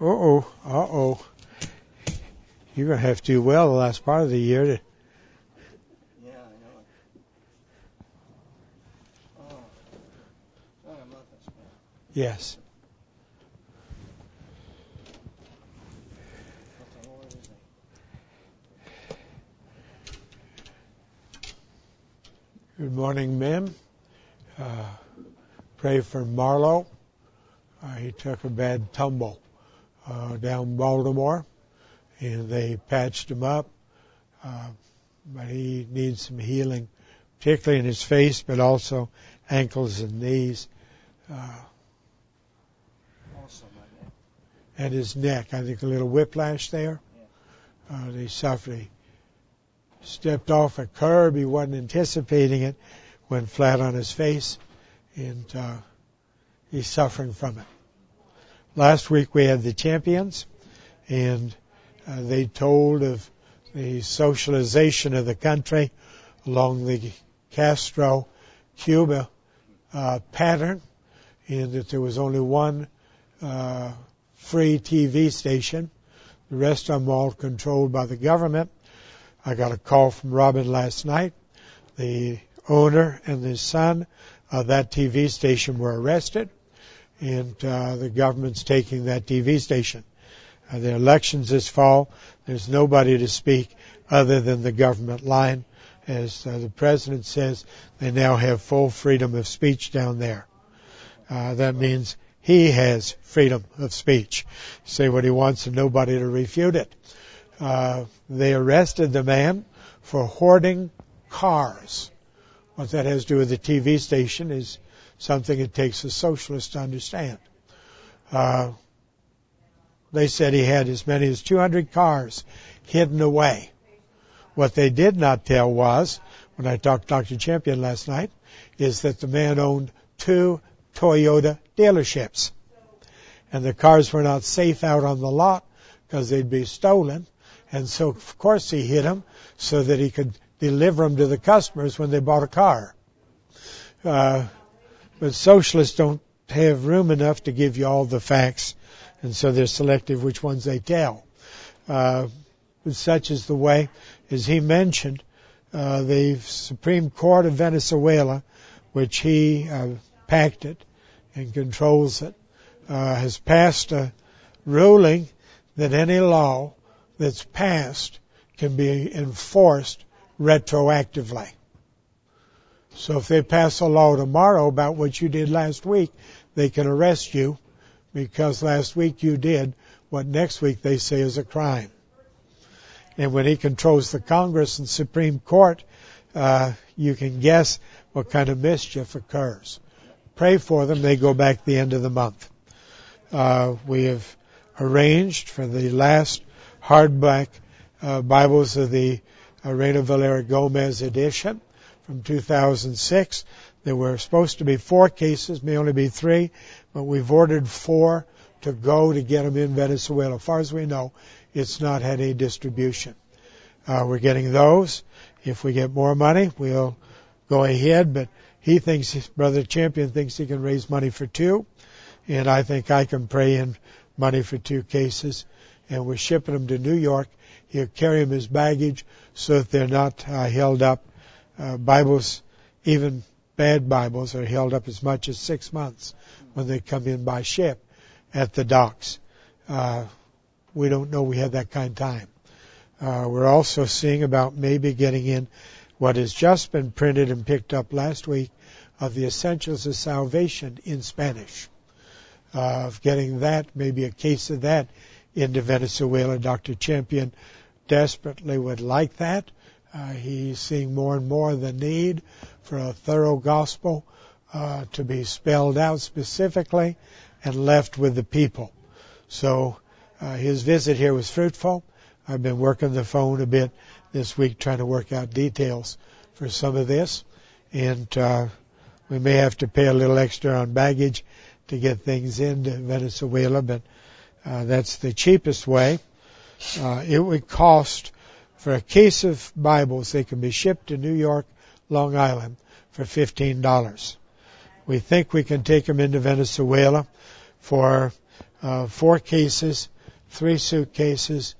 Uh-oh. You're going to have to do well the last part of the year. Yeah, I know it. Oh, sorry, I'm not this bad. Yes. What the Lord is it? Good morning, men. Pray for Marlo. He took a bad tumble down Baltimore, and they patched him up. But he needs some healing, particularly in his face, but also ankles and knees. Also my neck. And his neck. I think a little whiplash there. Yeah. They suffered. He stepped off a curb. He wasn't anticipating it. Went flat on his face, and he's suffering from it. Last week we had the champions, and they told of the socialization of the country along the Castro-Cuba pattern, and that there was only one free TV station. The rest of them all controlled by the government. I got a call from Robin last night. The owner and the son of that TV station were arrested, and the government's taking that TV station. The elections this fall, there's nobody to speak other than the government line. As the president says, they now have full freedom of speech down there. That means he has freedom of speech. Say what he wants and nobody to refute it. They arrested the man for hoarding cars. What that has to do with the TV station is something it takes a socialist to understand. They said he had as many as 200 cars hidden away. What they did not tell was, when I talked to Dr. Champion last night, is that the man owned 2 Toyota dealerships. And the cars were not safe out on the lot because they'd be stolen. And so, of course, he hid them so that he could deliver them to the customers when they bought a car. But socialists don't have room enough to give you all the facts, and so they're selective which ones they tell. But such is the way, as he mentioned, the Supreme Court of Venezuela, which he packed it and controls it, has passed a ruling that any law that's passed can be enforced retroactively. So if they pass a law tomorrow about what you did last week, they can arrest you because last week you did what next week they say is a crime. And when he controls the Congress and Supreme Court, you can guess what kind of mischief occurs. Pray for them. They go back the end of the month. We have arranged for the last hardback Bibles of the Reina Valera Gomez edition from 2006. There were supposed to be 4 cases, may only be 3, but we've ordered 4 to go to get them in Venezuela. As far as we know, it's not had any distribution. We're getting those. If we get more money, we'll go ahead, but he thinks, Brother Champion thinks he can raise money for 2, and I think I can pray in money for 2 cases, and we're shipping them to New York. He'll carry them as baggage so that they're not held up. Bibles, even bad Bibles, are held up as much as 6 months when they come in by ship at the docks. We don't know we have that kind of time. We're also seeing about maybe getting in what has just been printed and picked up last week of the Essentials of Salvation in Spanish. Of getting that, maybe a case of that into Venezuela. Dr. Champion desperately would like that. He's seeing more and more the need for a thorough gospel to be spelled out specifically and left with the people. So his visit here was fruitful. I've been working the phone a bit this week trying to work out details for some of this. And we may have to pay a little extra on baggage to get things into Venezuela, but that's the cheapest way. It would cost, for a case of Bibles, they can be shipped to New York, Long Island, for $15. We think we can take them into Venezuela for 4 cases 3 suitcases,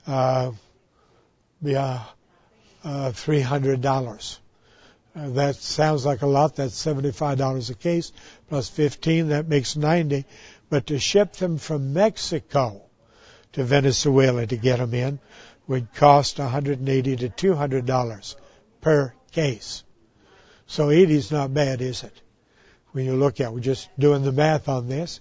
$300. That sounds like a lot. That's $75 a case plus 15. That makes 90. But to ship them from Mexico to Venezuela to get them in would cost $180 to $200 per case. So 80's not bad, is it? When you look at, we're just doing the math on this.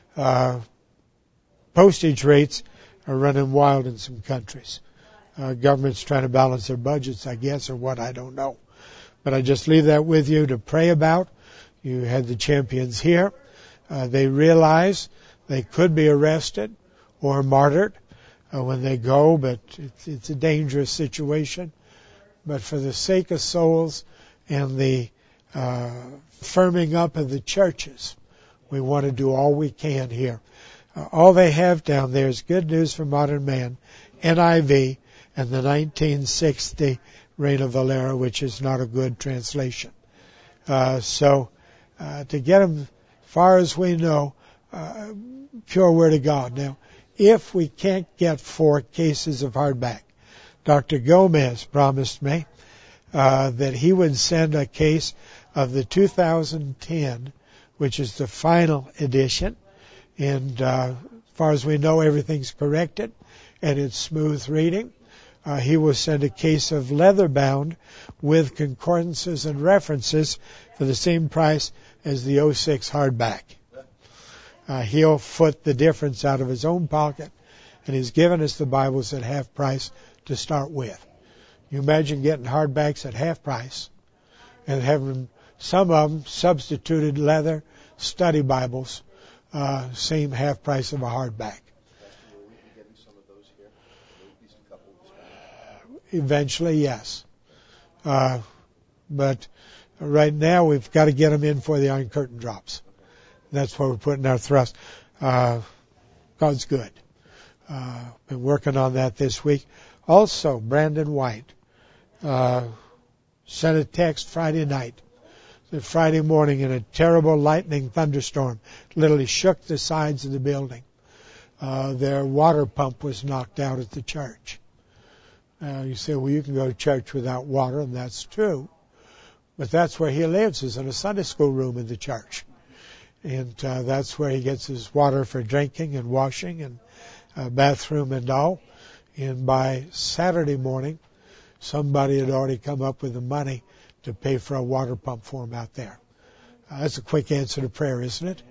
Postage rates are running wild in some countries. Government's trying to balance their budgets, I guess, or what, I don't know. But I just leave that with you to pray about. You had the champions here. They realize they could be arrested or martyred when they go, but it's a dangerous situation. But for the sake of souls and the firming up of the churches, we want to do all we can here. All they have down there is Good News for Modern Man, NIV, and the 1960 Reina Valera, which is not a good translation. So to get them, far as we know, pure Word of God. Now, if we can't get 4 cases of hardback, Dr. Gomez promised me that he would send a case of the 2010, which is the final edition, and as far as we know, everything's corrected and it's smooth reading. He will send a case of leather-bound with concordances and references for the same price as the 06 hardback. He'll foot the difference out of his own pocket, and he's given us the Bibles at half price to start with. You imagine getting hardbacks at half price and having some of them substituted leather study Bibles, same half price of a hardback. Eventually, yes. But right now we've got to get them in for the Iron Curtain drops. That's where we're putting our thrust. God's good. Been working on that this week. Also, Brandon White sent a text Friday night. Friday morning in a terrible lightning thunderstorm. Literally shook the sides of the building. Their water pump was knocked out at the church. You say, well, you can go to church without water, and that's true. But that's where he lives, is in a Sunday school room in the church. And that's where he gets his water for drinking and washing and bathroom and all. And by Saturday morning, somebody had already come up with the money to pay for a water pump for him out there. That's a quick answer to prayer, isn't it?